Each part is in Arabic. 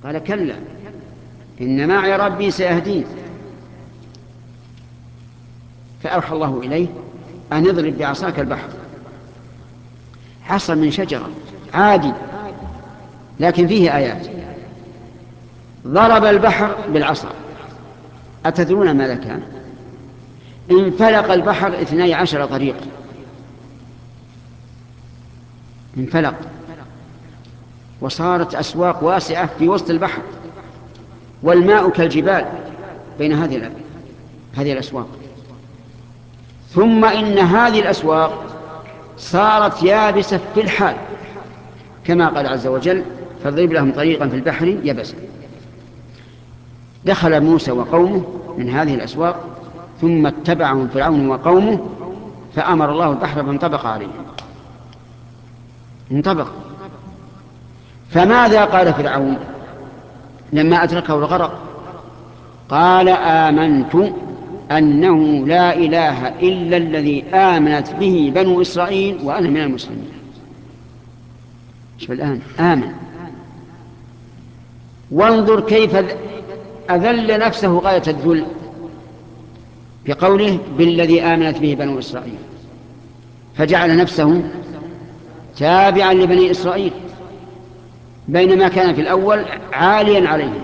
قال كلا إن معي ربي سيهدين. فأوحى الله إليه أن اضرب بعصاك البحر. حصى من شجرة عادي لكن فيه آيات. ضرب البحر بالعصا. أتدرون ماذا كان؟ انفلق البحر 12 طريق. انفلق وصارت أسواق واسعة في وسط البحر، والماء كالجبال بين هذه الأسواق. ثم إن هذه الأسواق صارت يابسة في الحال، كما قال عز وجل فاضرب لهم طريقا في البحر يبسا. دخل موسى وقومه من هذه الأسواق ثم اتبعهم فرعون وقومه فأمر الله البحر فانطبق عليهم. انطبق. فماذا قال فرعون لما أدركه الغرق؟ قال آمنت أنه لا إله إلا الذي آمنت به بنو إسرائيل وأنا من المسلمين. شوف الآن آمن. وانظر كيف أذل نفسه غاية الذل بقوله بالذي آمنت به بنو إسرائيل، فجعل نفسه تابعا لبني إسرائيل بينما كان في الأول عاليا عليهم،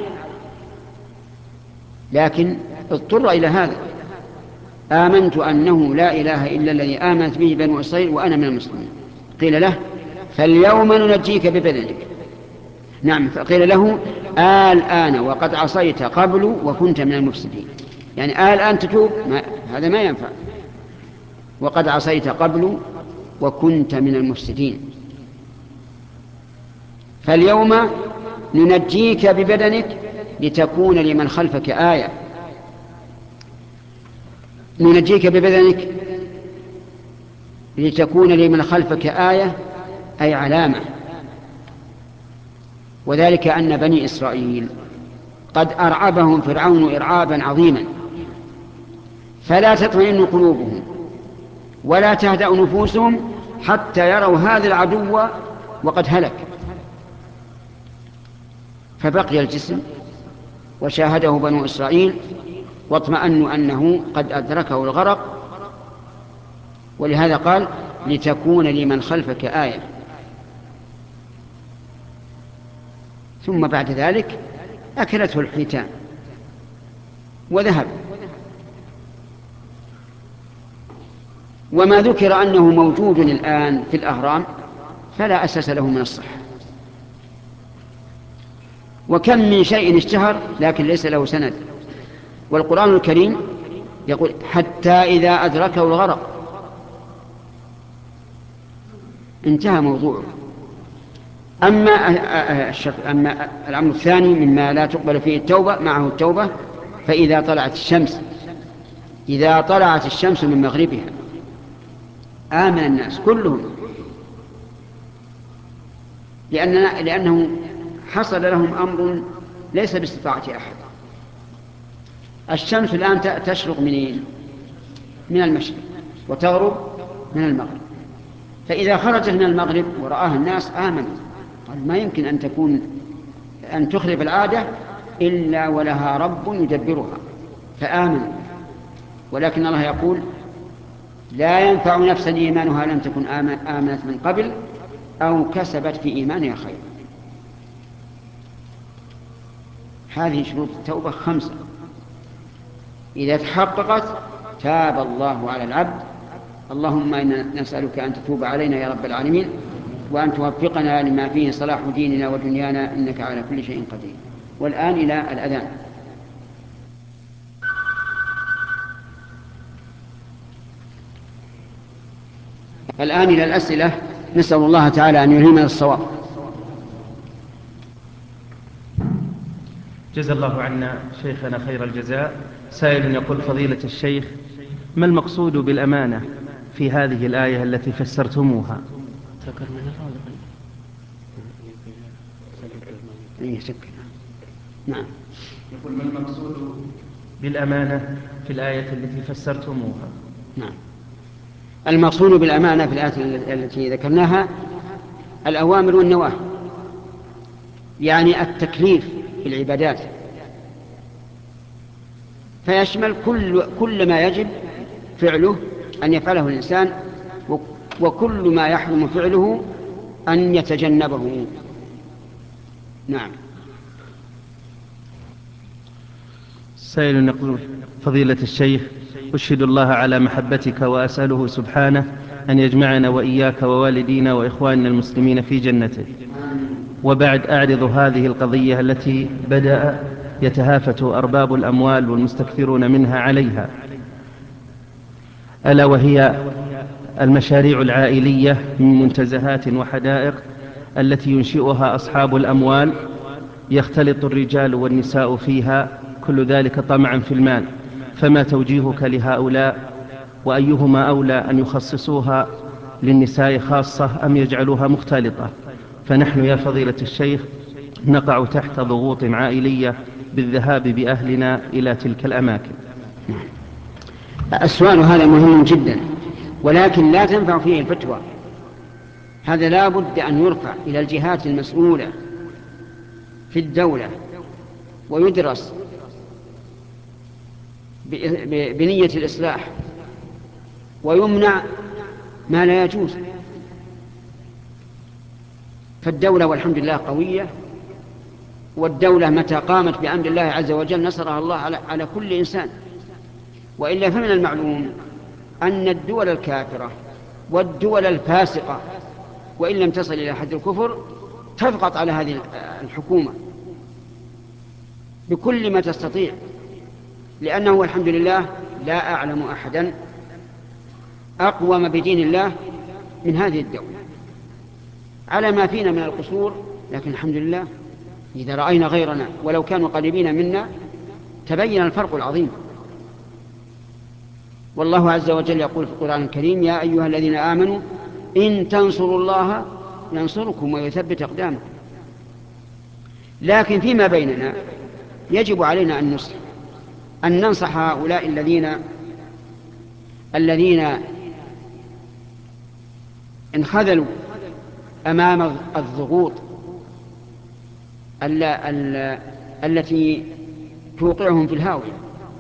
لكن اضطر إلى هذا. آمنت أنه لا إله إلا الذي آمنت به بنو إسرائيل وأنا من المسلمين. قيل له فاليوم ننجيك ببدنك. نعم، فقيل له الآن وقد عصيت قبل وكنت من المفسدين. يعني الآن تتوب؟ هذا ما ينفع. وقد عصيت قبل وكنت من المفسدين. فاليوم ننجيك ببدنك لتكون لمن خلفك آية. ننجيك ببدنك لتكون لمن خلفك آية أي علامة. وذلك أن بني إسرائيل قد أرعبهم فرعون إرعابا عظيما، فلا تطمئن قلوبهم ولا تهدأ نفوسهم حتى يروا هذا العدو وقد هلك. فبقي الجسم وشاهده بنو إسرائيل واطمأنوا أنه قد أدركه الغرق، ولهذا قال لتكون لمن خلفك آية. ثم بعد ذلك أكلته الحيتان وذهب. وما ذكر أنه موجود الآن في الأهرام فلا أساس له من الصحة. وكم من شيء اشتهر لكن ليس له سند. والقرآن الكريم يقول حتى إذا أدركه الغرق انتهى موضوعه. أما الأمر الثاني مما لا تقبل فيه التوبة معه التوبة، فإذا طلعت الشمس من مغربها آمن الناس كلهم، لأنه حصل لهم أمر ليس باستطاعة أحد. الشمس الآن تشرق من المشرق وتغرب من المغرب، فإذا خرجت من المغرب ورآها الناس آمنوا. قال ما يمكن أن تخرب العادة إلا ولها رب يدبرها، فآمنوا. ولكن الله يقول لا ينفع نفسا إيمانها لم تكن آمنت من قبل أو كسبت في إيمانها خير. هذه شروط التوبة 5 إذا تحققت تاب الله على العبد. اللهم إنا نسألك أن تتوب علينا يا رب العالمين، وأن توفقنا لما فيه صلاح ديننا ودنيانا إنك على كل شيء قدير. والآن إلى الأذان. الآن إلى الأسئلة. نسأل الله تعالى أن يلهمنا الصواب. جزا الله عنا شيخنا خير الجزاء. سائل يقول فضيلة الشيخ ما المقصود بالأمانة في هذه الآية التي فسرتموها؟ نعم. يقول ما المقصود بالأمانة في الآية التي فسرتموها؟ نعم. المقصود بالأمانة في الآية التي ذكرناها الأوامر والنواهي، يعني التكليف العبادات، فيشمل كل ما يجب فعله أن يفعله الإنسان، وكل ما يحرم فعله أن يتجنبه. نعم. سائل يقول: فضيلة الشيخ، أشهد الله على محبتك وأسأله سبحانه أن يجمعنا وإياك ووالدينا وإخواننا المسلمين في جنته. وبعد أعرض هذه القضية التي بدأ يتهافت أرباب الأموال والمستكثرون منها عليها، ألا وهي المشاريع العائلية من منتزهات وحدائق التي ينشئها أصحاب الأموال، يختلط الرجال والنساء فيها، كل ذلك طمعا في المال. فما توجيهك لهؤلاء؟ وأيهما أولى أن يخصصوها للنساء خاصة أم يجعلوها مختلطة؟ فنحن يا فضيلة الشيخ نقع تحت ضغوط عائلية بالذهاب بأهلنا إلى تلك الأماكن. السؤال هذا مهم جدا، ولكن لا تنفع فيه الفتوى. هذا لا بد أن يرفع إلى الجهات المسؤولة في الدولة ويدرس بنية الإصلاح، ويمنع ما لا يجوز. فالدولة والحمد لله قوية، والدولة متى قامت بأمر الله عز وجل نصرها الله على كل إنسان. وإلا فمن المعلوم أن الدول الكافرة والدول الفاسقة وإن لم تصل إلى حد الكفر تضغط على هذه الحكومة بكل ما تستطيع، لأنه والحمد لله لا أعلم أحدا أقوم بدين الله من هذه الدولة على ما فينا من القصور. لكن الحمد لله إذا رأينا غيرنا ولو كانوا قريبين منا تبين الفرق العظيم. والله عز وجل يقول في القرآن الكريم: يا أيها الذين آمنوا إن تنصروا الله ينصركم ويثبت أقدامكم. لكن فيما بيننا يجب علينا أن ننصح هؤلاء الذين انخذلوا أمام الضغوط التي توقعهم في الهاوية،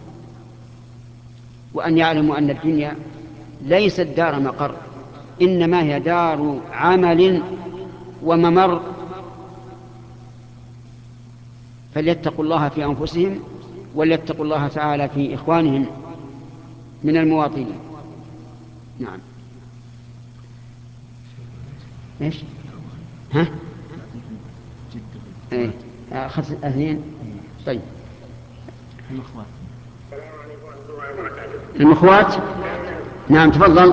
وأن يعلموا أن الدنيا ليست دار مقر، إنما هي دار عمل وممر. فليتقوا الله في أنفسهم وليتقوا الله تعالى في إخوانهم من المواطنين. نعم. إيش؟ ها؟ إيه؟ أخذت أهلين. طيب. المخوات. نعم تفضل.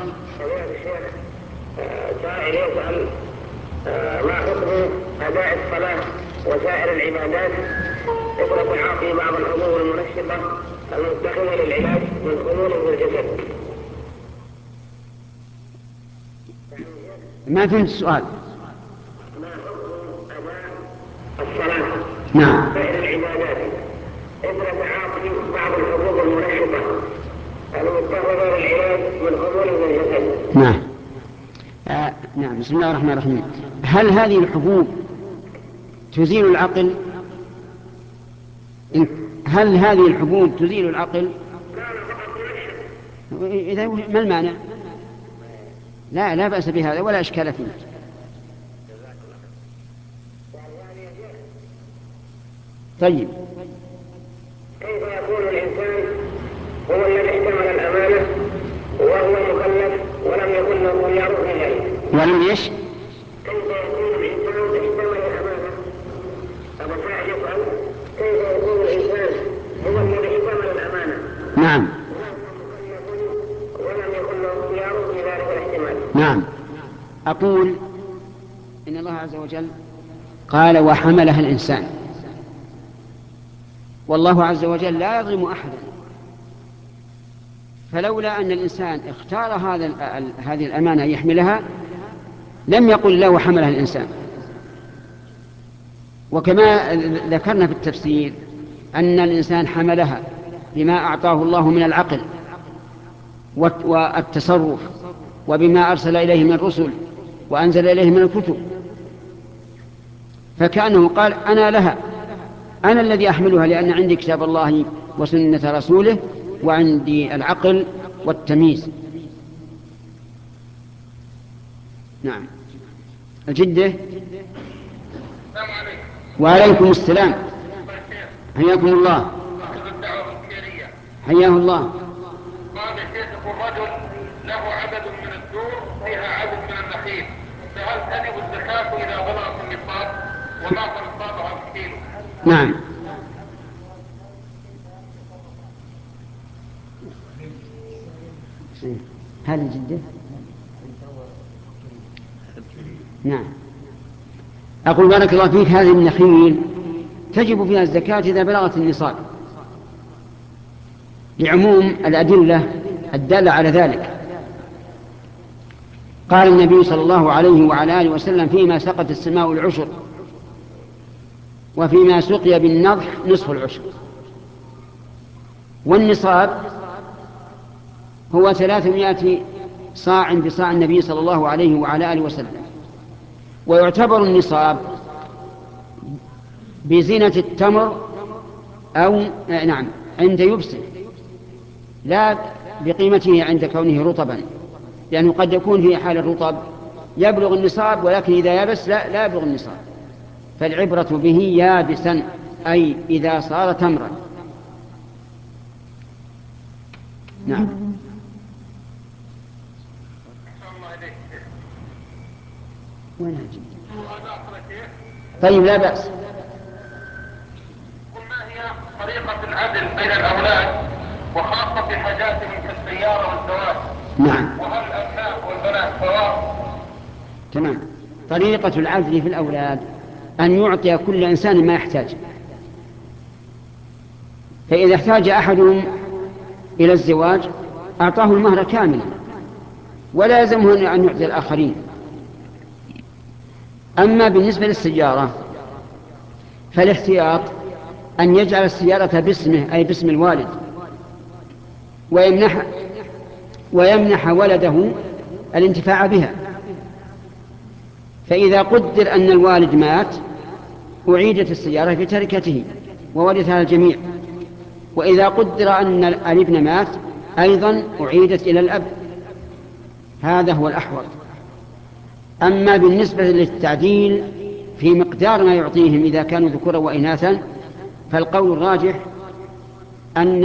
سائل يسأل: ما حكم أداء الصلاة وسائر العبادات إثر تعاطي بعض الحبوب المنشطة المتخذة للعلاج من خمول في الجسد؟ ما فهمت السؤال. ما حكم أداء الصلاة نعم. وسائر العبادات إثر تعاطي بعض الحبوب المنشطة المتخذة للعلاج من خمول في الجسد؟ نعم. نعم. بسم الله الرحمن الرحيم. هل هذه الحبوب تزيل العقل؟ هل هذه الحبوب تزيل العقل؟ إذا ما المانع؟ لا بأس بهذا ولا إشكال فيه. طيب. كيف يكون الإنسان هو الذي احتمل الأمانة وهو مكلف ولم يكن له خيار في ذلك؟ ولم يش؟ كيف يكون الإنسان احتمل الأمانة؟ أبو سعد يسأل: كيف يكون الإنسان هو الذي احتمل الأمانة نعم. ولم يكن له خيار في ذلك الاحتمال؟ نعم. أقول إن الله عز وجل قال: وحملها الإنسان. والله عز وجل لا يظلم أحدا، فلولا أن الإنسان اختار هذه الأمانة يحملها لم يقل له وحملها الإنسان. وكما ذكرنا في التفسير أن الإنسان حملها بما أعطاه الله من العقل والتصرف، وبما أرسل إليه من الرسل وأنزل إليه من الكتب، فكأنه قال: أنا لها أنا الذي أحملها لأن عندي كتاب الله وسنة رسوله، وعندي العقل والتمييز. نعم. الجدة. وعليكم السلام. حياكم الله. حياه الله. قال الشيخ الرجل له عدد من الدور فيها عدد من النخيل، فهل تجب الزكاة إذا بلغت النصاب وما نصابها الكيلو؟ نعم. هذه جدة. نعم. أقول بارك الله فيك، هذه النخيل تجب فيها الزكاة إذا بلغت النصاب، لعموم الأدلة الدالة على ذلك. قال النبي صلى الله عليه وعلى آله وسلم: فيما سقت السماء العشر، وفيما سقي بالنضح نصف العشر. والنصاب هو 300 صاع بصاع النبي صلى الله عليه وعلى آله وسلم. ويعتبر النصاب بزينة التمر أو نعم عند يبسه، لا بقيمته عند كونه رطبا، لأنه قد يكون في حال الرطب يبلغ النصاب، ولكن إذا يبس لا يبلغ النصاب. فالعبرة به يابسا، أي إذا صار تمرا. نعم. طيب لا بأس. ما هي طريقة العدل بين الأولاد وخاصة في حاجاتهم كالسيارة والزواج؟ نعم. وهل الأبناء والبنات سواء؟ تمام. طريقة العدل في الأولاد أن يعطي كل إنسان ما يحتاج. فإذا احتاج أحدهم إلى الزواج أعطاه المهر كاملا، ولا يلزمه أن يعطي الآخرين. أما بالنسبة للسيارة فالاحتياط أن يجعل السيارة باسمه، أي باسم الوالد، ويمنح ولده الانتفاع بها. فإذا قدر أن الوالد مات أعيدت السيارة في تركته وورثها الجميع، وإذا قدر أن الابن مات أيضا أعيدت إلى الأب. هذا هو الأحوط. أما بالنسبة للتعديل في مقدار ما يعطيهم إذا كانوا ذكورا وإناثا، فالقول الراجح أن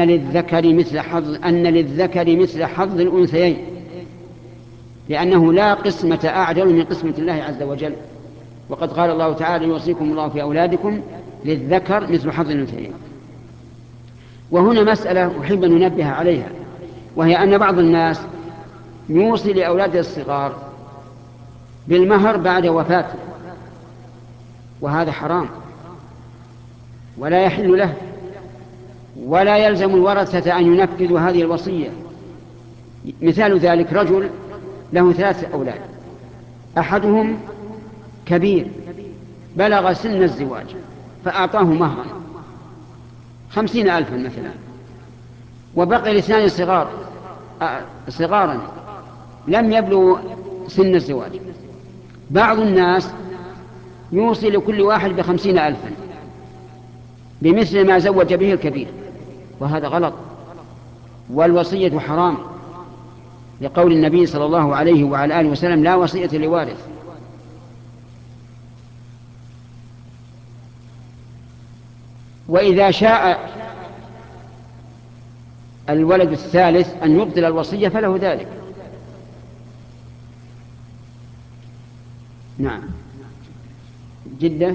للذكر مثل حظ الأنثيين، لأنه لا قسمة أعدل من قسمة الله عز وجل. وقد قال الله تعالى: يوصيكم الله في أولادكم للذكر مثل حظ الأنثيين. وهنا مسألة أحب أن ننبه عليها، وهي أن بعض الناس يوصي لأولاده الصغار بالمهر بعد وفاته، وهذا حرام ولا يحل له، ولا يلزم الورثة أن ينفذوا هذه الوصية. مثال ذلك: رجل له 3 أولاد، أحدهم كبير بلغ سن الزواج فأعطاه مهرا 50,000 مثلا، وبقي ل2 صغارا لم يبلغوا سن الزواج. بعض الناس يوصي لكل واحد ب50,000 بمثل ما زوج به الكبير، وهذا غلط، والوصية حرام، لقول النبي صلى الله عليه وعلى آله وسلم: لا وصية لوارث. وإذا شاء الولد الثالث أن يبطل الوصية فله ذلك. نعم. جدة.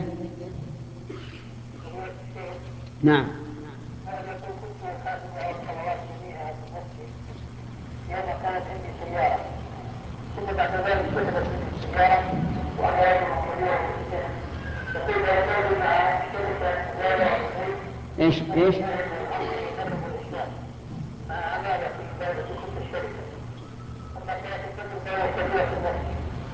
نعم. كانت عندي سيارة، ثم بعد ذلك سحبت مني السيارة وأنا رجل مليون فقيل يزوج مع شركة زارع ايش أمانة في كل الشركة، أما كانت الفجر كثيرة في النفس.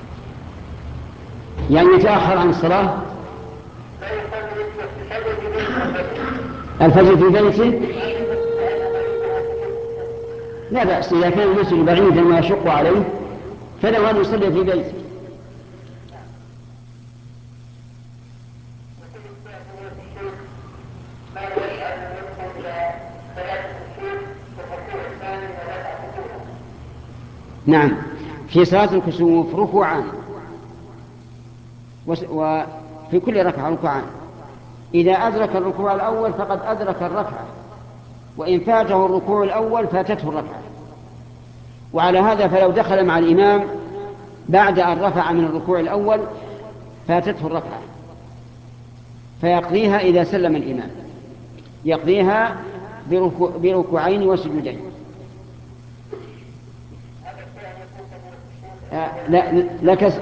يعني يتأخر عن الصلاة، لا يصلي الفجر في بيته، الفجر في بيته لا بأس. إذا كان المسجد بعيدا ما يشق عليه فله أن يصلي في بيته. ما الذي أن ندخل إلى صلاة الكسوف في الركوع الثاني وركعة الكسوف؟ نعم، في صلاة الكسوف ركوعان، وفي كل ركعة ركوعان. إذا أدرك الركوع الأول فقد أدرك الركعة، وإن فاته الركوع الأول فاتته الركعة. وعلى هذا فلو دخل مع الإمام بعد أن رفع من الركوع الأول فاتته الركعة، فيقضيها إذا سلم الإمام، يقضيها بركوعين وسجودين. لا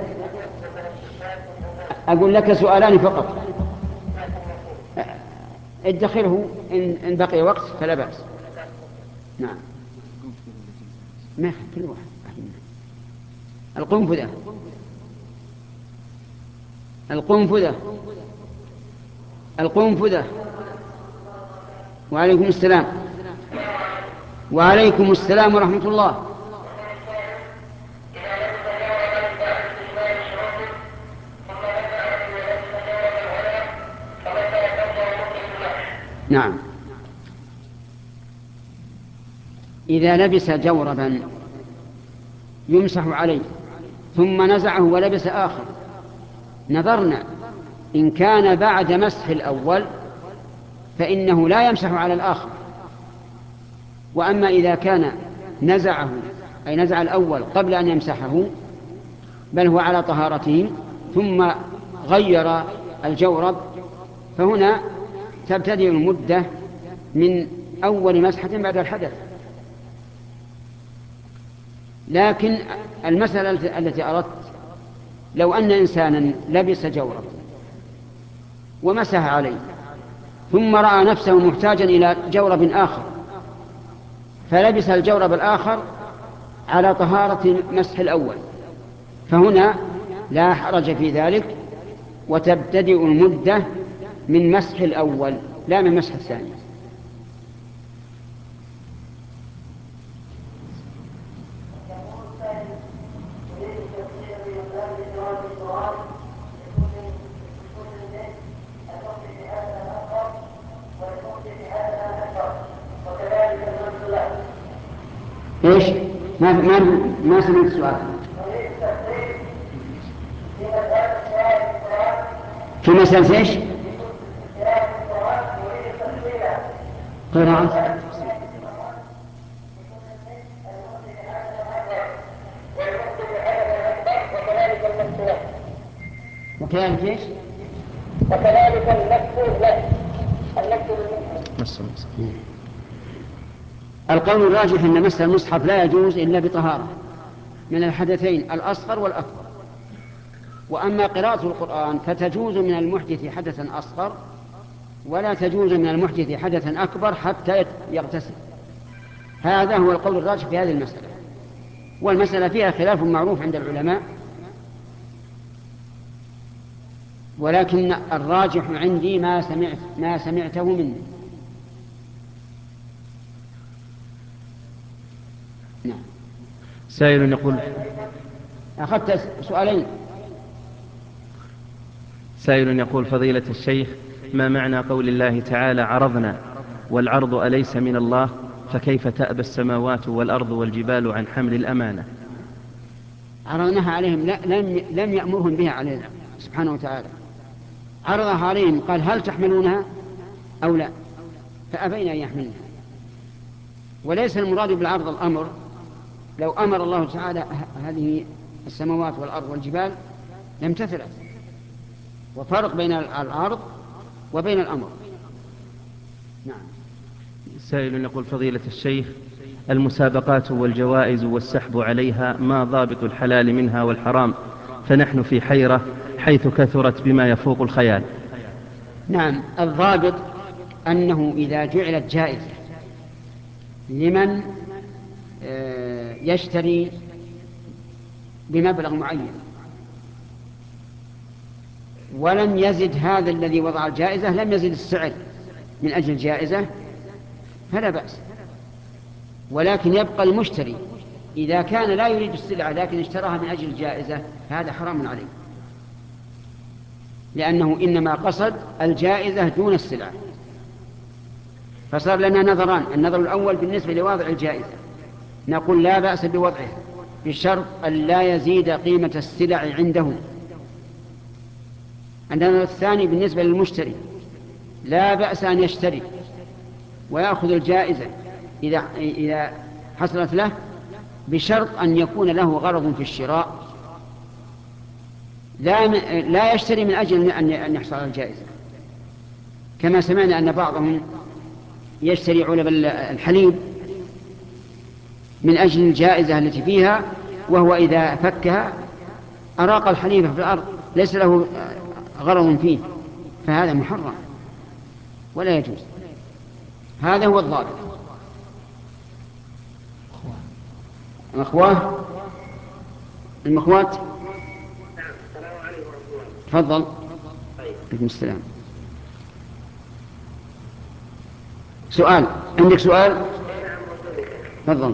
أقول لك سؤالان فقط، ادخله إن بقي وقت فلا بأس. نعم، ما كل واحد القنفذة. وعليكم السلام. وعليكم السلام ورحمة الله. نعم، إذا لبس جوربا يمسح عليه ثم نزعه ولبس آخر، نظرنا إن كان بعد مسح الأول فإنه لا يمسح على الآخر، وأما إذا كان نزعه أي نزع الأول قبل أن يمسحه بل هو على طهارته ثم غير الجورب، فهنا تبتدئ المدة من أول مسحة بعد الحدث. لكن المسألة التي أردت، لو أن إنسانا لبس جورب ومسح عليه ثم رأى نفسه محتاجا إلى جورب آخر فلبس الجورب الآخر على طهارة مسح الأول، فهنا لا حرج في ذلك، وتبتدئ المدة من مسح الأول لا من مسح الثاني. ايش؟ ما سمعت السؤال. في مسألة ايش؟ قراءة وكذلك ايش؟ وكذلك المكسور له القول الراجح أن مس المصحف لا يجوز إلا بطهارة من الحدثين الأصغر والأكبر، وأما قراءة القرآن فتجوز من المحدث حدثا أصغر ولا تجوز من المحدث حدثا أكبر حتى يغتسل. هذا هو القول الراجح في هذه المسألة، والمسألة فيها خلاف معروف عند العلماء، ولكن الراجح عندي ما سمعته مني. نعم. سائل يقول أخذت سؤالين. سائل يقول: فضيلة الشيخ، ما معنى قول الله تعالى: عرضنا، والعرض أليس من الله؟ فكيف تأبى السماوات والأرض والجبال عن حمل الأمانة؟ عرضناها عليهم، لم يأمرهم بها علينا سبحانه وتعالى، عرضها عليهم قال: هل تحملونها أو لا؟ فأبين أن يحملنها. وليس المراد بالعرض الأمر، لو أمر الله تعالى هذه السماوات والأرض والجبال لامتثلت، وفرق بين العرض وبين الأمر. نعم. سائل يقول: فضيلة الشيخ، المسابقات والجوائز والسحب عليها ما ضابط الحلال منها والحرام؟ فنحن في حيرة حيث كثرت بما يفوق الخيال. نعم، الضابط أنه إذا جعلت جائزة لمن يشتري بمبلغ معين ولم يزد هذا الذي وضع الجائزة، لم يزد السعر من أجل الجائزة، فلا بأس. ولكن يبقى المشتري إذا كان لا يريد السلعة لكن اشتراها من أجل الجائزة، هذا حرام عليه، لأنه إنما قصد الجائزة دون السلعة. فصار لنا نظران. النظر الأول بالنسبة لوضع الجائزة نقول لا بأس بوضعها بشرط أن لا يزيد قيمة السلع عنده. النظر الثاني بالنسبة للمشتري لا بأس أن يشتري ويأخذ الجائزة إذا حصلت له بشرط أن يكون له غرض في الشراء، لا يشتري من أجل أن يحصل على الجائزة، كما سمعنا أن بعضهم يشتري علب الحليب من أجل الجائزة التي فيها، وهو إذا فكها أراق الحليب في الأرض ليس له غرض فيه، فهذا محرم ولا يجوز. هذا هو الضابط. المخوات. السلام عليكم ورحمة الله. تفضل. عليكم السلام. سؤال، عندك سؤال؟ تفضل.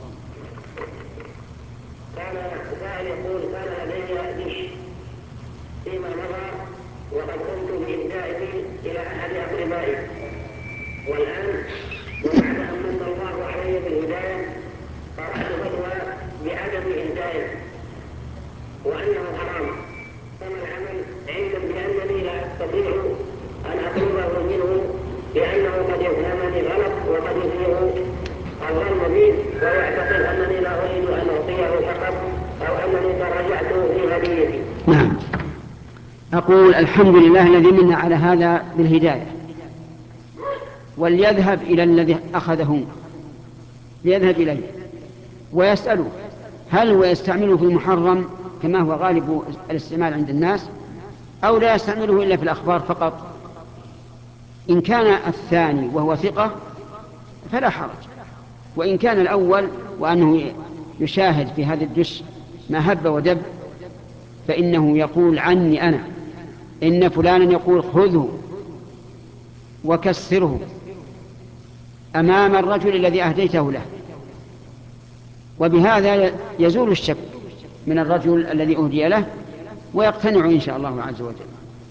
كان سائل يقول كان لدي دش فيما مضى وقد قمت بإهدائه إلى أحد أقربائي، والآن وبعد أن من الله علي بالهداية قرأت فتوى بعدم إهدائه وأنه حرام، فما العمل علما بأنني لا أستطيع أن أطلبه منه لأنه قد يفهمني غلط وقد يسيء الظن بي ويعتقد أنني لا أريد أن أعطيه فقط أو أنني تراجعت في هديتي. نعم. أقول الحمد لله الذي منا على هذا بالهداية، وليذهب إلى الذي أخذه، ليذهب إليه ويسأله هل هو يستعمله في المحرم كما هو غالب الاستعمال عند الناس أو لا يستعمله إلا في الأخبار فقط. إن كان الثاني وهو ثقة فلا حرج، وإن كان الأول وأنه يشاهد في هذا الدش ما هب ودب فإنه يقول عني أنا إن فلانا يقول خذه وكسره أمام الرجل الذي أهديته له، وبهذا يزول الشك من الرجل الذي أهدي له ويقتنع إن شاء الله عز وجل.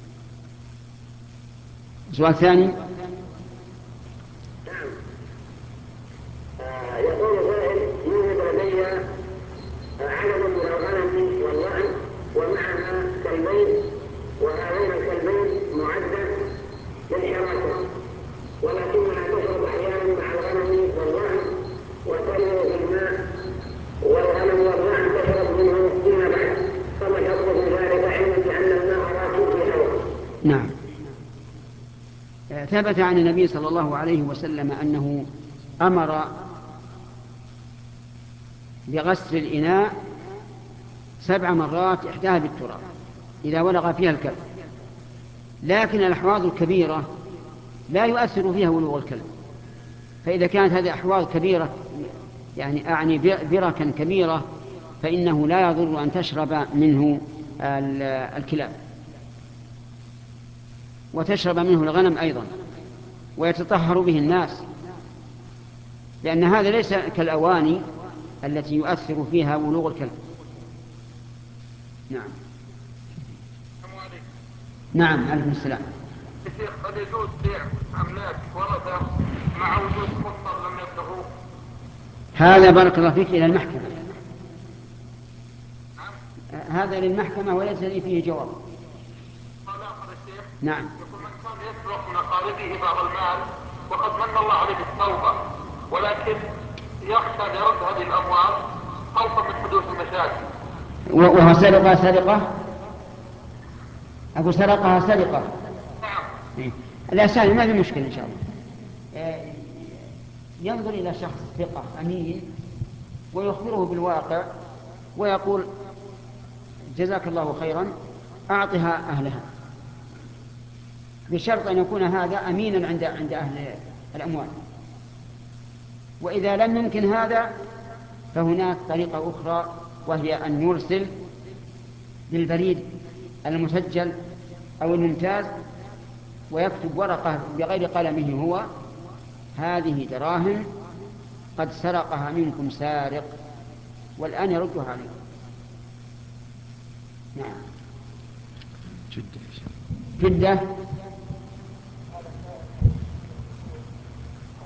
سؤال ثاني. يقول سائل يوجد لدي عدد من الغنم والضأن ومعها كلبين، وهذين الكلبين معدة للحراسة، ولكنها تشرب أحيانا مع الغنم والضأن وتلوي في الماء والغنم والضأن تشرب منه فيما بعد، فما الحكم في ذلك علما بأن الماء راكد في الهواء؟ نعم. ثبت عن النبي صلى الله عليه وسلم أنه أمر بغسل الإناء 7 مرات إحداها بالتراب إذا ولغ فيها الكلب، لكن الأحواض الكبيرة لا يؤثر فيها ولوغ الكلب، فإذا كانت هذه أحواض كبيرة يعني أعني بركا كبيرة فإنه لا يضر أن تشرب منه الكلاب وتشرب منه الغنم أيضا ويتطهر به الناس، لأن هذا ليس كالأواني التي يؤثر فيها ولوغ الكلب. نعم. نعم. عليكم السلام. قد يجوز بيع أملاك ورثة مع وجود مصدر لم يبلغوه؟ هذا بارك الله فيك إلى المحكمة، هذا للمحكمة وليس لي فيه جواب. قال آخر الشيخ. نعم. يقول من كان يسرق من أقاربه بعض المال وقد من الله عليه بالتوبة، ولكن يخشى أن يرد هذه الأموال خوفا من حدوث المشاكل. وهو سرقة أقول سرقها سرقة. نعم. لا سهل، ما في مشكلة إن شاء الله. ينظر إلى شخص ثقة أمين ويخبره بالواقع ويقول جزاك الله خيرا أعطها أهلها، بشرط أن يكون هذا أمينا عند أهل الأموال. وإذا لم يمكن هذا فهناك طريقة أخرى، وهي أن يرسل بالبريد المسجل أو الممتاز ويكتب ورقة بغير قلمه هو: هذه دراهم قد سرقها منكم سارق والآن يردها عليكم. نعم. جدة.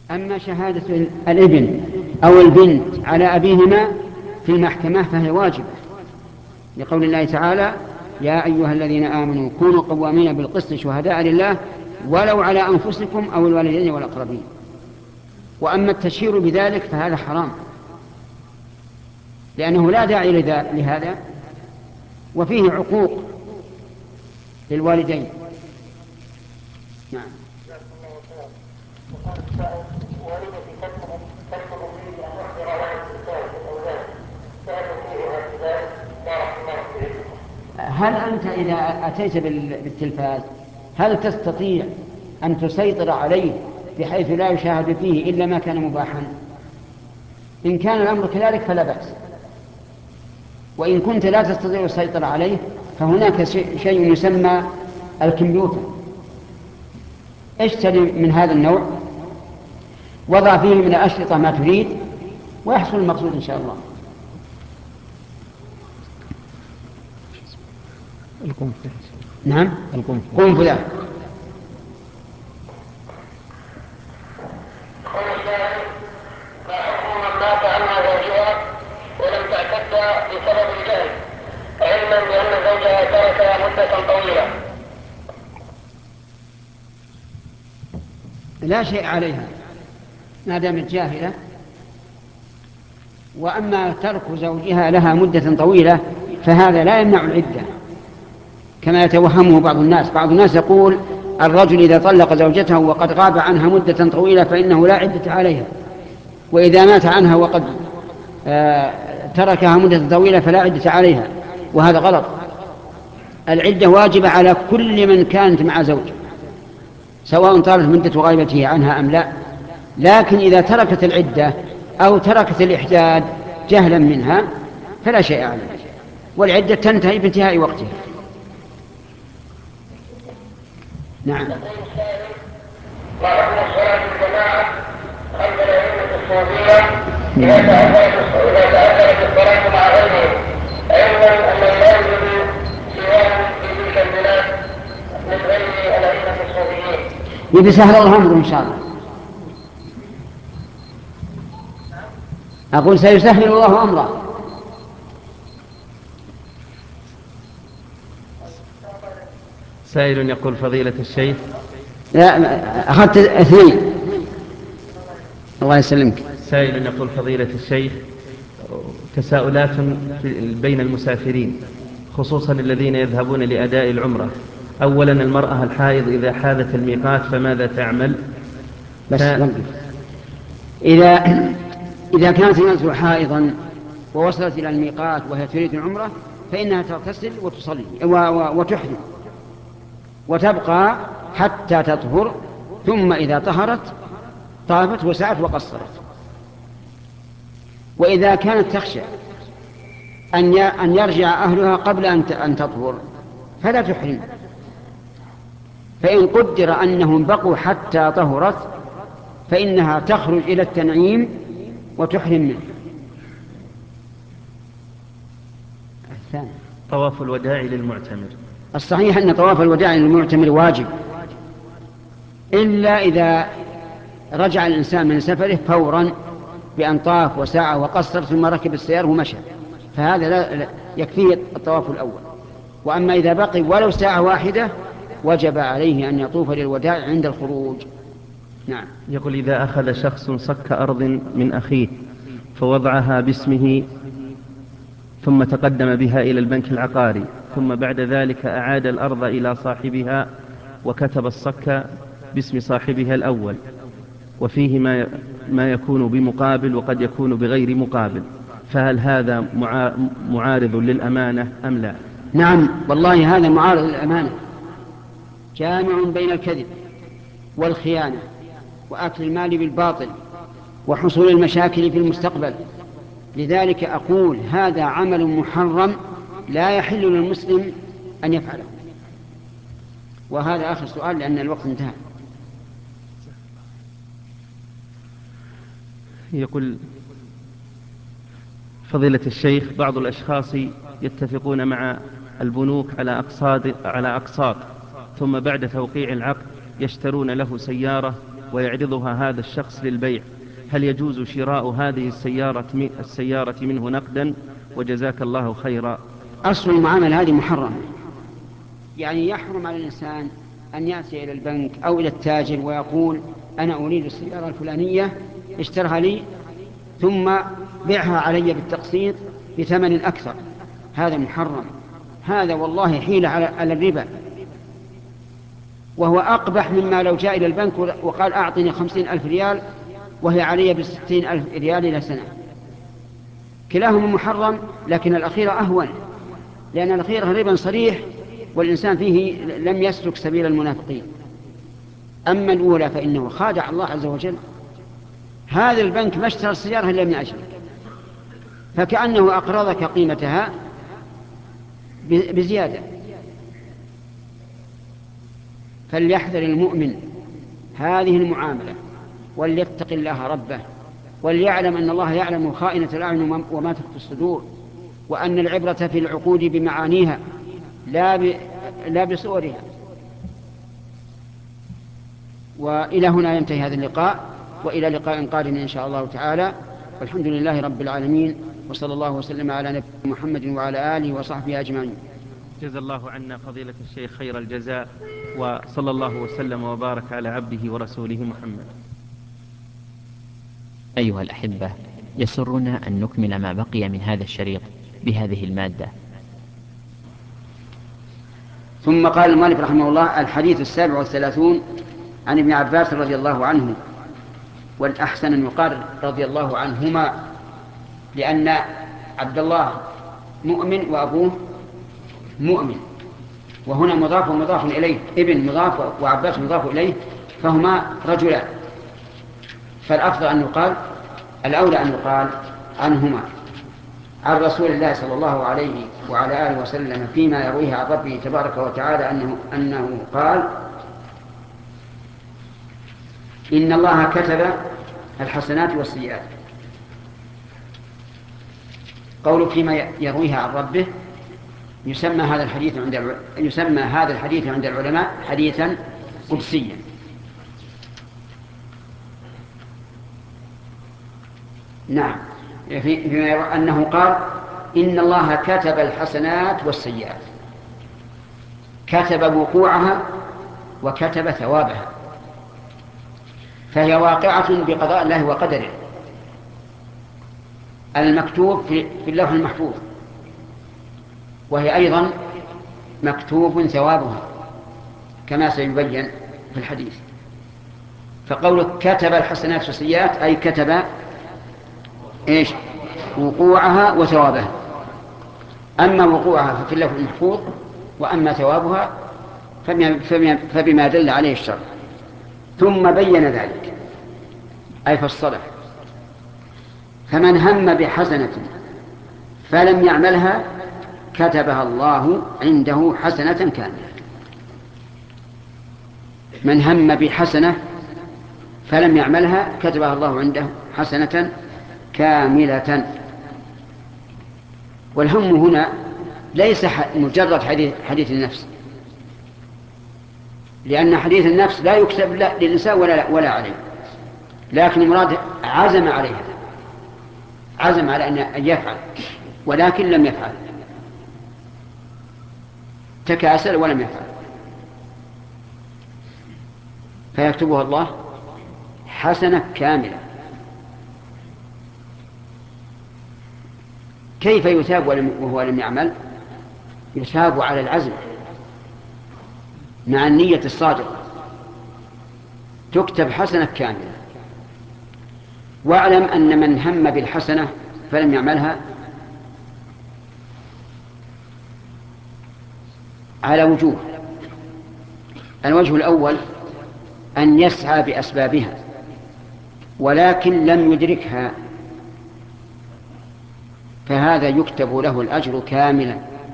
أما شهادة الابن أو البنت على أبيهما في المحكمة فهي واجبة، لقول الله تعالى: يا أيها الذين آمنوا كونوا قوامين بالقسط شهداء لله ولو على أنفسكم أو الوالدين والأقربين. وأما التشهير بذلك فهذا حرام، لأنه لا داعي لهذا، وفيه عقوق للوالدين. نعم. هل أنت إذا أتيت بالتلفاز هل تستطيع أن تسيطر عليه بحيث لا يشاهد فيه إلا ما كان مباحا؟ إن كان الأمر كذلك فلا بأس، وإن كنت لا تستطيع السيطرة عليه فهناك شيء يسمى الكمبيوتر، اشتري من هذا النوع، وضع فيه من الأشرطة ما تريد ويحصل المقصود إن شاء الله. نعم، القنفذة. لا شيء عليها ما دامت جاهلة. وأما ترك زوجها لها مدة طويلة فهذا لا يمنع العدة كما يتوهمه بعض الناس. بعض الناس يقول الرجل إذا طلق زوجته وقد غاب عنها مدة طويلة فإنه لا عدة عليها، وإذا مات عنها وقد تركها مدة طويلة فلا عدة عليها، وهذا غلط. العدة واجبة على كل من كانت مع زوج، سواء طالت مدة غيبته عنها أم لا. لكن إذا تركت العدة أو تركت الإحداد جهلا منها فلا شيء عليها، والعدة تنتهي بانتهاء وقتها. نعم. إذا تأثرت الصلاة مع غيرهم علما أن لا يوجد سواهم في تلك البلاد من غير الأئمة الصوفيين. يبي سهل الله أمره إن شاء الله. أقول سيسهل الله أمره. سائل يقول: فضيلة الشيخ. لا، أخذت اثنين. الله يسلمك. سائل يقول: فضيلة الشيخ، تساؤلات بين المسافرين خصوصا الذين يذهبون لأداء العمرة. أولا، المرأة الحائض إذا حاذت الميقات فماذا تعمل؟ بس إذا كانت المرأة حائضا ووصلت إلى الميقات وهي تريد العمرة فإنها تغتسل وتصلي وتحرم وتبقى حتى تطهر، ثم إذا طهرت طافت وسعت وقصرت. وإذا كانت تخشى أن يرجع أهلها قبل أن تطهر فلا تحرم، فإن قدر أنهم بقوا حتى طهرت فإنها تخرج إلى التنعيم وتحرم منه. الثاني طواف الوداع للمعتمر. الصحيح أن طواف الوداع للمعتمر واجب، إلا إذا رجع الإنسان من سفره فورا بأن طاف وسعى وقصر ثم ركب السيارة ومشى، فهذا لا يكفيه الطواف الأول. وأما إذا بقي ولو ساعة واحدة وجب عليه أن يطوف للوداع عند الخروج. نعم. يقول: إذا أخذ شخص صك أرض من أخيه فوضعها باسمه ثم تقدم بها إلى البنك العقاري، ثم بعد ذلك أعاد الأرض إلى صاحبها وكتب الصك باسم صاحبها الأول، وفيه ما يكون بمقابل وقد يكون بغير مقابل، فهل هذا معارض للأمانة أم لا؟ نعم، والله هذا معارض للأمانة، جامع بين الكذب والخيانة وأكل المال بالباطل وحصول المشاكل في المستقبل. لذلك أقول هذا عمل محرم لا يحل للمسلم أن يفعله. وهذا آخر سؤال لأن الوقت انتهى. يقول: فضيلة الشيخ، بعض الأشخاص يتفقون مع البنوك على أقساط، ثم بعد توقيع العقد يشترون له سيارة ويعرضها هذا الشخص للبيع، هل يجوز شراء هذه السيارة منه نقدا؟ وجزاك الله خيرا. أصل المعاملة هذه محرمة، يعني يحرم على الإنسان أن يأتي إلى البنك أو إلى التاجر ويقول أنا أريد السيارة الفلانية اشترها لي ثم بيعها علي بالتقسيط بثمن أكثر، هذا محرم، هذا والله حيلة على الربا، وهو أقبح مما لو جاء إلى البنك وقال أعطني 50,000 ريال وهي علي ب60,000 ريال إلى سنة. كلاهما محرم، لكن الأخير أهون، لأن الأخير ربا صريح والإنسان فيه لم يسلك سبيل المنافقين. أما الأولى فإنه خادع الله عز وجل. هذا البنك ما اشترى السيارة إلا من أجلك، فكأنه أقرضك قيمتها بزيادة. فليحذر المؤمن هذه المعاملة وليتق الله ربه، وليعلم أن الله يعلم خائنة الأعين وما تخفي الصدور، وأن العبرة في العقود بمعانيها لا بصورها. وإلى هنا ينتهي هذا اللقاء، وإلى لقاء قادم إن شاء الله تعالى، والحمد لله رب العالمين، وصلى الله وسلم على نبينا محمد وعلى آله وصحبه أجمعين. جزا الله عنا فضيلة الشيخ خير الجزاء، وصلى الله وسلم وبارك على عبده ورسوله محمد. أيها الأحبة، يسرنا أن نكمل ما بقي من هذا الشريط بهذه المادة. ثم قال المؤلف رحمه الله: الحديث 37 عن ابن عباس رضي الله عنه، والأحسن أن يقال رضي الله عنهما، لأن عبد الله مؤمن وأبوه مؤمن، وهنا مضاف ومضاف إليه، ابن مضاف وعباس مضاف إليه، فهما رجلان، فالأفضل أن يقال، الأولى أن يقال عنهما، عن رسول الله صلى الله عليه وعلى آله وسلم فيما يرويه عن ربه تبارك وتعالى أنه قال: إن الله كتب الحسنات والسيئات. قوله فيما يرويه عن ربه، يسمى هذا الحديث عند العلماء حديثا قدسيا. نعم، فيما يروي أنه قال: إن الله كتب الحسنات والسيئات، كتب وقوعها وكتب ثوابها، فهي واقعة بقضاء الله وقدره المكتوب في اللوح المحفوظ، وهي أيضا مكتوب ثوابها كما سيبين في الحديث. فقوله كتب الحسنات والسيئات أي كتب إيش؟ وقوعها وثوابها. أما وقوعها ففي اللوح المحفوظ، وأما ثوابها فبما دل عليه الشرع. ثم بين ذلك أي فصله: فمن هم بحسنة فلم يعملها كتبها الله عنده حسنة كاملة. من هم بحسنة فلم يعملها كتبها الله عنده حسنة كاملة. والهم هنا ليس مجرد حديث النفس، لأن حديث النفس لا يكتب للإنسان ولا عليه، لكن المراد عزم عليها، عزم على أن يفعل ولكن لم يفعل، تكاسل ولم يفعل، فيكتبها الله حسنة كاملة. كيف يثاب وهو لم يعمل؟ يثاب على العزم مع النية الصادقة، تكتب حسنة كاملة. واعلم أن من هم بالحسنة فلم يعملها على وجوه: الوجه الأول أن يسعى بأسبابها ولكن لم يدركها، فهذا يكتب له الأجر كاملا،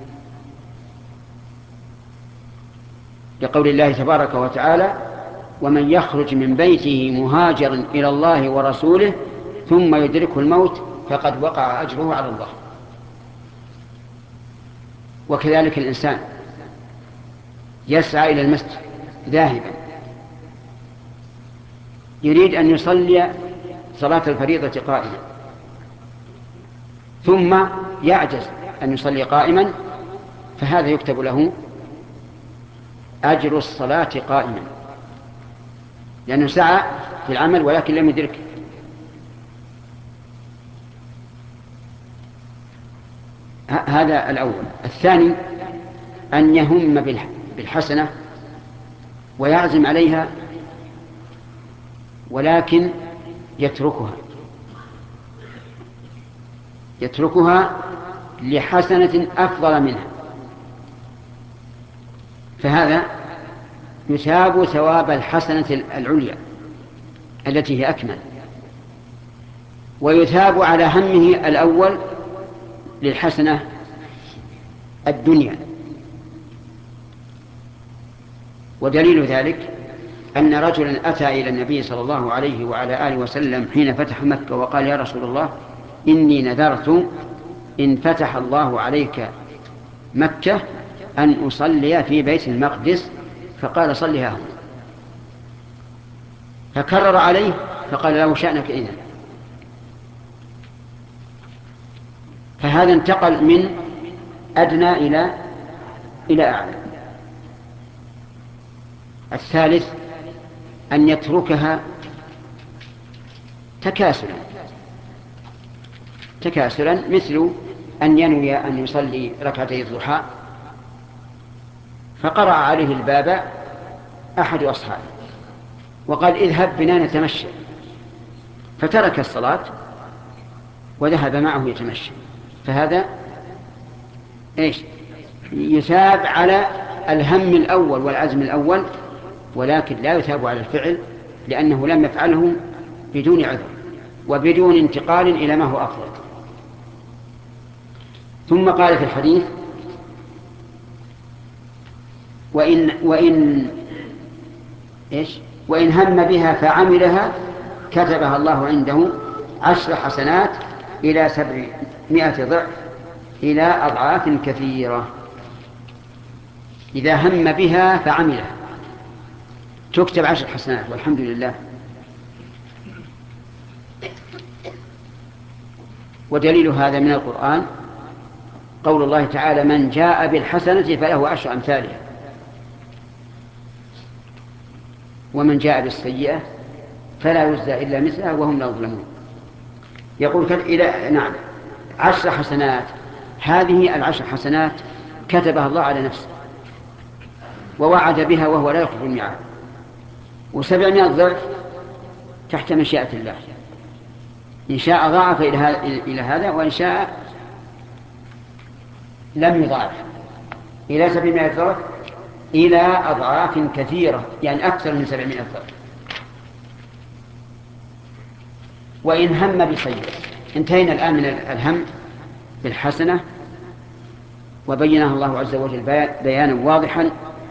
لقول الله تبارك وتعالى: ومن يخرج من بيته مهاجرا إلى الله ورسوله ثم يدركه الموت فقد وقع أجره على الله. وكذلك الإنسان يسعى إلى المسجد ذاهبا يريد أن يصلي صلاة الفريضة قائما ثم يعجز أن يصلي قائما، فهذا يكتب له أجر الصلاة قائما، لأنه سعى في العمل ولكن لم يدركه. هذا الأول. الثاني أن يهم بالحسنة ويعزم عليها ولكن يتركها لحسنة أفضل منها، فهذا يثاب ثواب الحسنة العليا التي هي أكمل، ويثاب على همه الأول للحسنة الدنيا. ودليل ذلك أن رجلا أتى إلى النبي صلى الله عليه وعلى آله وسلم حين فتح مكة وقال: يا رسول الله، إني نذرت إن فتح الله عليك مكة أن أصلي في بيت المقدس. فقال: صلها هنا. فكرر عليه فقال: له شأنك إذن. فهذا انتقل من أدنى إلى أعلى. الثالث أن يتركها تكاسلا، مثل أن ينوي أن يصلي ركعتي الضحى فقرأ عليه الباب أحد أصحابه وقال: اذهب بنا نتمشى، فترك الصلاة وذهب معه يتمشى، فهذا يثاب على الهم الأول والعزم الأول، ولكن لا يثاب على الفعل، لأنه لم يفعله بدون عذر وبدون انتقال إلى ما هو أفضل. ثم قال في الحديث: وإن هم بها فعملها كتبها الله عنده 10 حسنات إلى 700 ضعف إلى أضعاف كثيرة. إذا هم بها فعملها تكتب 10 حسنات، والحمد لله. ودليل هذا من القرآن قول الله تعالى: من جاء بالحسنة فله 10 أمثالها، ومن جاء بالسيئة فلا يجزى إلا مثلها وهم لا يظلمون. يقول إلى 10 حسنات. هذه 10 حسنات كتبها الله على نفسه ووعد بها وهو لا يخلف الميعاد. 700 ضعف تحت مشيئة الله، إن شاء ضاعف إلى هذا، وإن شاء لم يضاعف إلى 700 ضعف إلى أضعاف كثيرة، يعني أكثر من 700 ضعف. وإن هم بسيئة. انتهينا الآن من الهم بالحسنة وبينها الله عز وجل بيانا واضحا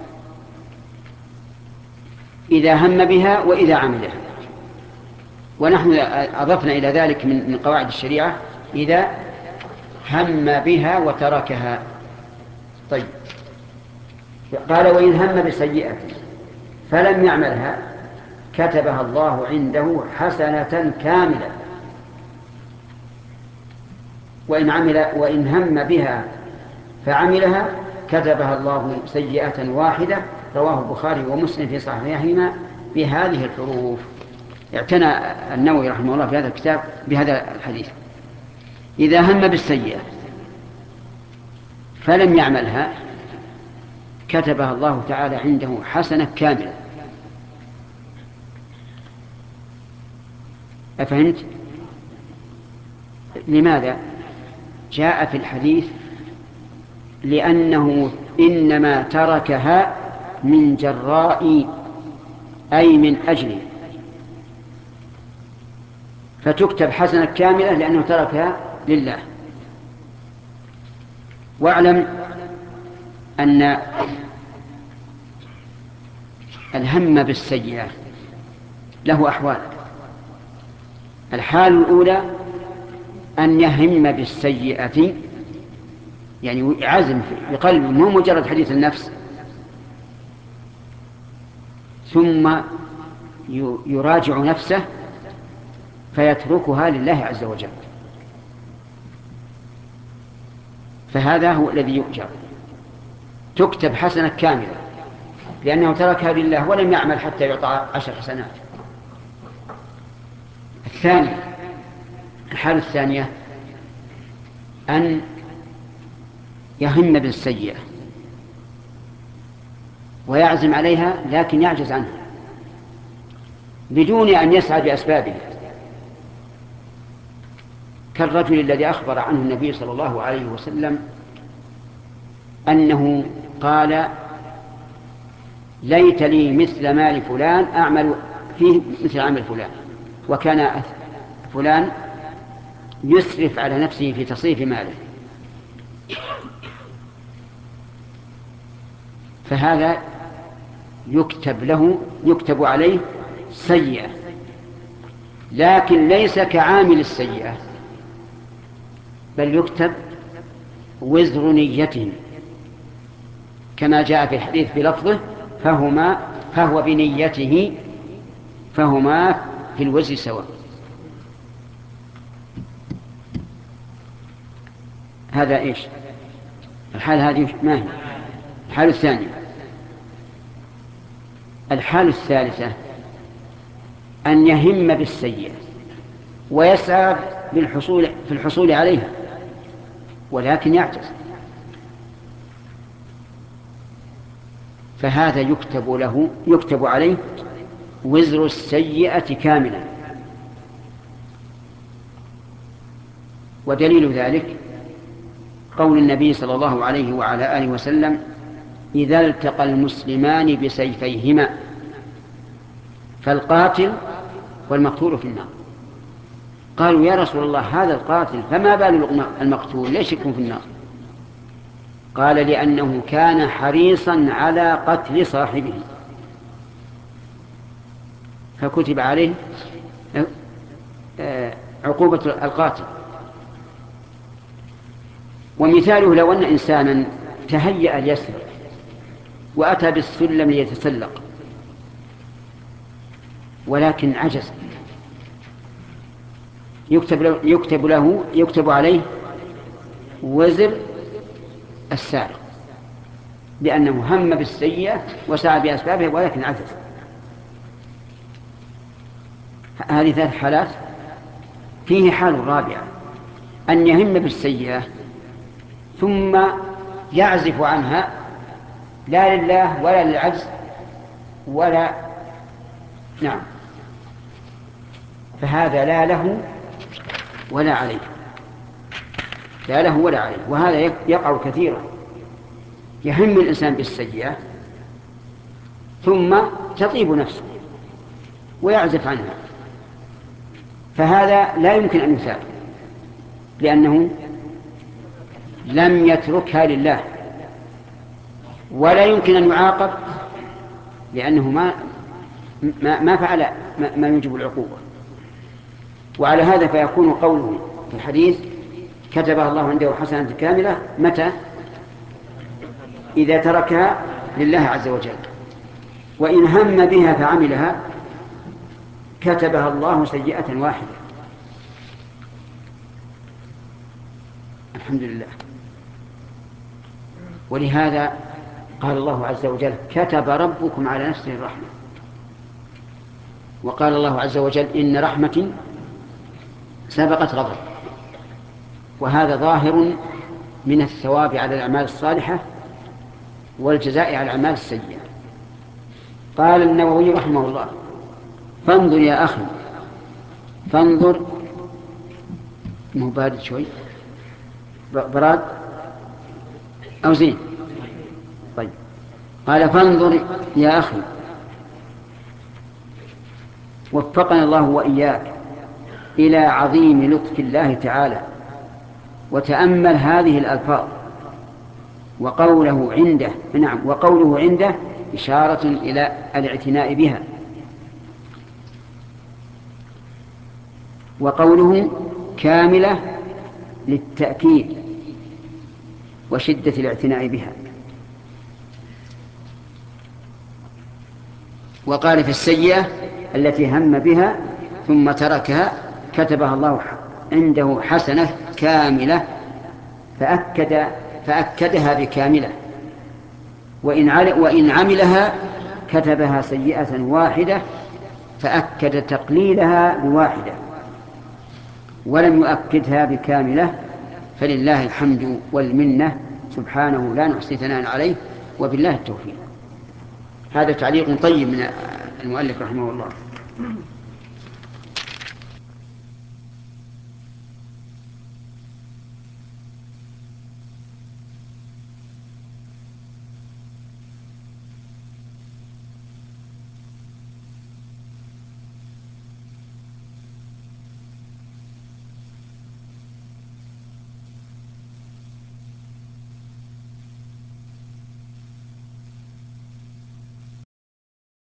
إذا هم بها وإذا عملها. ونحن أضفنا إلى ذلك من قواعد الشريعة إذا هم بها وتركها. طيب، قال: وإن هم بسيئة فلم يعملها كتبها الله عنده حسنة كاملة. وإن هم بها فعملها كتبها الله سيئة واحدة. رواه البخاري ومسلم في صحيحهما بهذه الحروف. اعتنى النووي رحمه الله في هذا الكتاب بهذا الحديث: إذا هم بالسيئة فلم يعملها كتبها الله تعالى عنده حسنة كاملة. أفهمت؟ لماذا؟ جاء في الحديث: لأنه إنما تركها من جراء، أي من أجل، فتكتب حسنة كاملة لأنه تركها لله. واعلم أن الهم بالسيئة له أحوال. الحال الأولى أن يهم بالسيئة، يعني عزم بقلبه، مو مجرد حديث النفس، ثم يراجع نفسه فيتركها لله عز وجل، فهذا هو الذي يؤجر، تكتب حسنة كاملة لأنه تركها لله ولم يعمل حتى يعطى 10 حسنات. الحالة الثانية أن يهم بالسيئة ويعزم عليها لكن يعجز عنها بدون أن يسعى بأسبابها، كالرجل الذي أخبر عنه النبي صلى الله عليه وسلم أنه قال: ليت لي مثل مال فلان أعمل فيه مثل عمل فلان، وكان فلان يسرف على نفسه في تصريف ماله، فهذا يكتب عليه سيئة، لكن ليس كعامل السيئة، بل يكتب وزر نيته كما جاء في الحديث بلفظه: فهو بنيته فهما في الوزر سواء. هذا إيش؟ الحال هذه ما هي؟ الحال الثانية. الحال الثالثة أن يهم بالسيئة ويسعى في الحصول عليها ولكن يعجز، فهذا يكتب عليه وزر السيئة كاملا. ودليل ذلك قول النبي صلى الله عليه وعلى آله وسلم: إذا التقى المسلمان بسيفيهما فالقاتل والمقتول في النار. قالوا: يا رسول الله، هذا القاتل فما بال المقتول ليش يكون في النار؟ قال: لأنه كان حريصا على قتل صاحبه فكتب عليه عقوبة القاتل. ومثاله: لو أن إنسانا تهيأ ليسرق وأتى بالسلم ليتسلق ولكن عجز، يكتب عليه وزر السارق لأنه هم بالسيئة وسعى بأسبابه ولكن عجز. هذه 3 حالات. فيه حال رابعة: أن يهم بالسيئة ثم يعزف عنها لا لله ولا للعجز فهذا لا له ولا عليه، وهذا يقع كثيرا. يهم الإنسان بالسيئة ثم تطيب نفسه ويعزف عنها، فهذا لا يمكن أن يثاب لأنه لم يتركها لله، ولا يمكن أن يعاقب لأنه ما فعل ما يوجب العقوبة. وعلى هذا فيكون قوله في الحديث: كتبها الله عنده حسنة كاملة، متى؟ إذا تركها لله عز وجل. وإن هم بها فعملها كتبها الله سيئة واحدة. الحمد لله. ولهذا قال الله عز وجل: كتب ربكم على نفسه الرحمة. وقال الله عز وجل: إن رحمتي سبقت غضب. وهذا ظاهر من الثواب على الأعمال الصالحة والجزاء على الأعمال السيئة. قال النووي رحمه الله: فانظر يا أخي، فانظر، مبارد شوي، براد أو زين. طيب، قال: فانظر يا أخي، وفقنا الله وإياك إلى عظيم لطف الله تعالى، وتأمل هذه الألفاظ وقوله عنده إشارة إلى الاعتناء بها، وقوله كاملة للتأكيد وشدة الاعتناء بها. وقال في السيئة التي هم بها ثم تركها كتبها الله عنده حسنة كاملة فأكدها بكاملة، وإن عملها كتبها سيئة واحدة فأكد تقليلها بواحدة ولم يؤكدها بكاملة. فلله الحمد والمنة سبحانه لا نحصي ثناء عليه، وبالله التوفيق. هذا تعليق طيب من المؤلف رحمه الله.